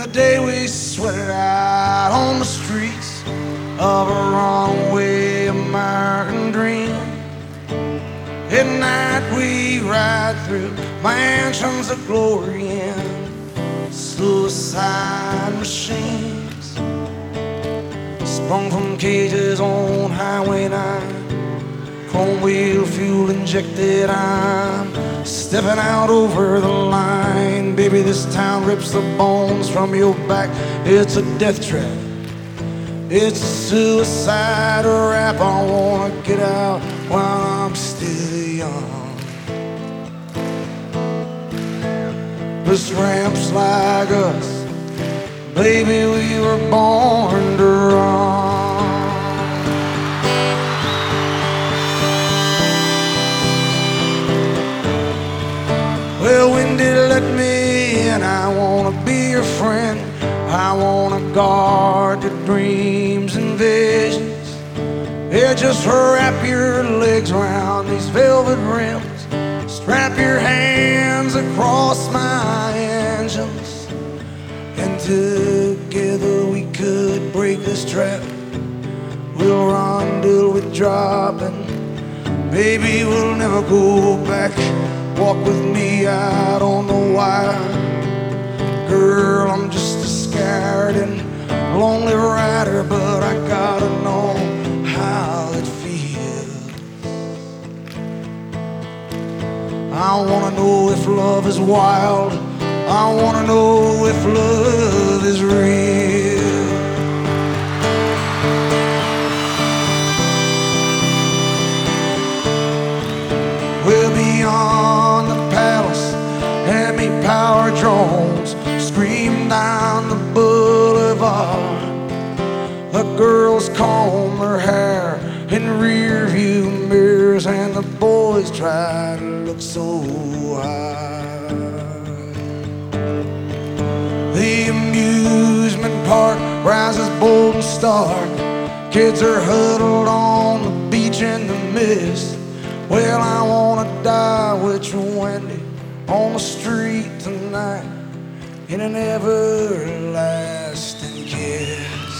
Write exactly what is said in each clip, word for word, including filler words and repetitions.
the day we sweated out on the streets of a runaway American dream. At night we ride through mansions of glory and suicide machines, sprung from cages on Highway nine. Chrome wheel, fuel injected, I'm stepping out over the line. Baby, this town rips the bones from your back. It's a death trap, it's a suicide rap. I wanna get out while I'm still young. This ramps like us, baby, we were born to run. Well, Wendy, let me in. I wanna be your friend. I wanna guard your dreams and visions. Yeah, just wrap your legs around these velvet rims. Strap your hands across my engines, and together we could break this trap. We'll run till we drop, and baby, we'll never go back. Walk with me out on the wire. Girl, I'm just a scared and lonely rider, but I gotta know how it feels. I wanna know if love is wild. I wanna know if love is real. We're beyond the palace, and me power drones scream down the boulevard. The girls comb their hair in rear view mirrors, and the boys try to look so high. The amusement park rises bold and stark. Kids are huddled on the beach in the mist. Well, I wanna die with you, Wendy, on the street tonight in an everlasting kiss.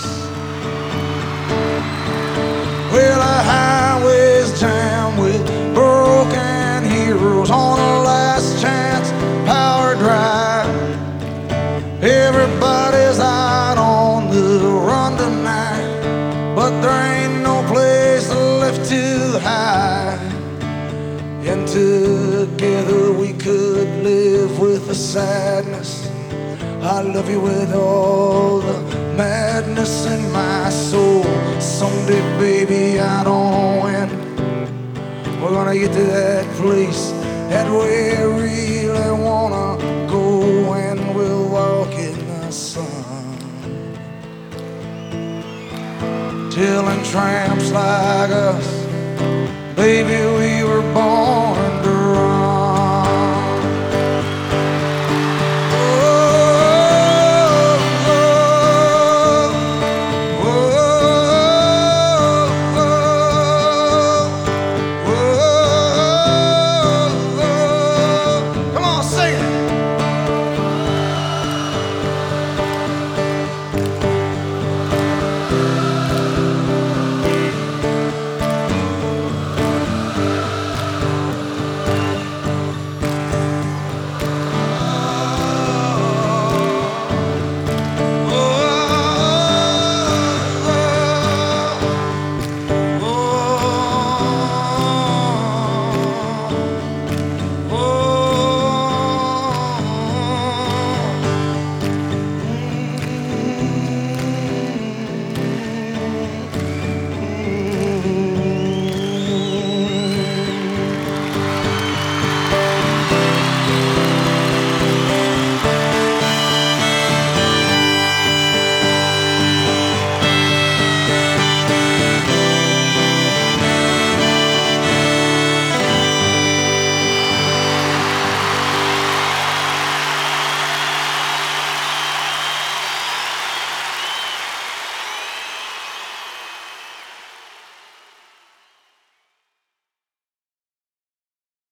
Well, the highway's jammed with broken heroes on a last chance power drive. Everybody's out on the run tonight, but there ain't no place left to hide. And together we could live with the sadness. I love you with all the madness in my soul. Someday, baby, I don't know when we're gonna get to that place that we really wanna go, and we'll walk in the sun, tilling tramps like us. Baby, we